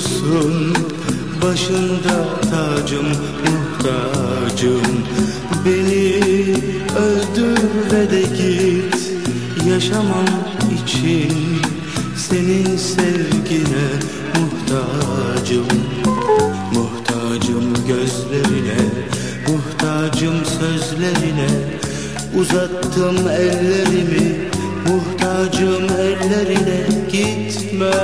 dursun başında tacım, muhtacım. Beni öldür ve de git, yaşamam için senin sevgine muhtacım. Muhtacım gözlerine, muhtacım sözlerine, uzattım ellerimi, muhtacım ellerine. Gitme.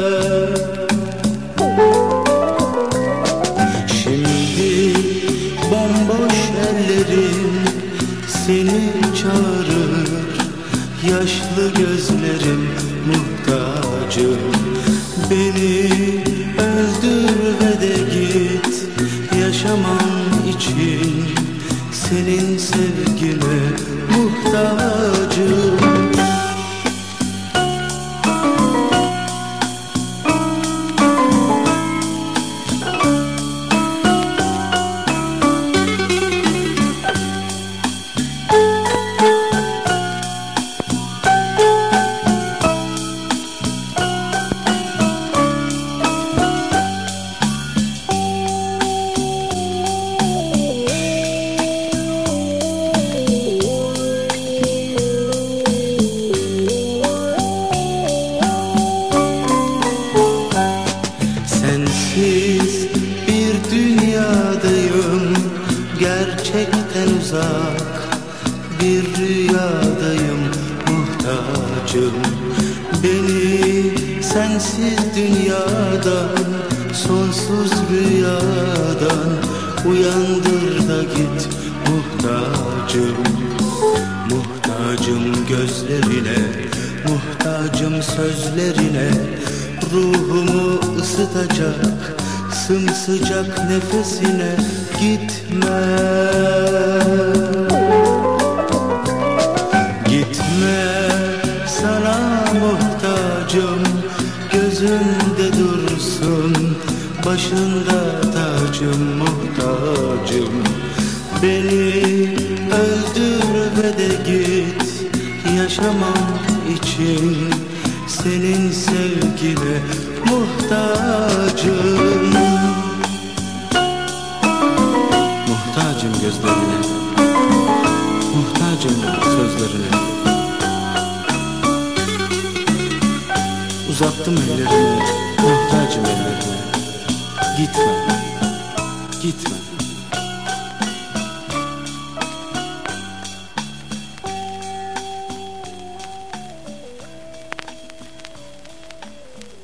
Şimdi bomboş ellerim seni çağırır, yaşlı gözlerim muhtacım. Beni öldür ve de git, yaşamam için senin sevgine muhtacım. Sensiz bir dünyadayım, gerçekten uzak bir rüyadayım muhtacım. Beni sensiz dünyadan, sonsuz rüyadan uyandır da git muhtacım. Muhtacım gözlerine, muhtacım sözlerine, ruhumu ısıtacak sımsıcak nefesine. Gitme. Gitme, sana muhtacım. Gözümde dursun başında tacım, muhtacım. Beni öldür ve de git, yaşamam için senin sevgine muhtacım. Muhtacım gözlerine, muhtacım sözlerine, uzattım ellerimi, muhtacım ellerine. Gitme, gitme.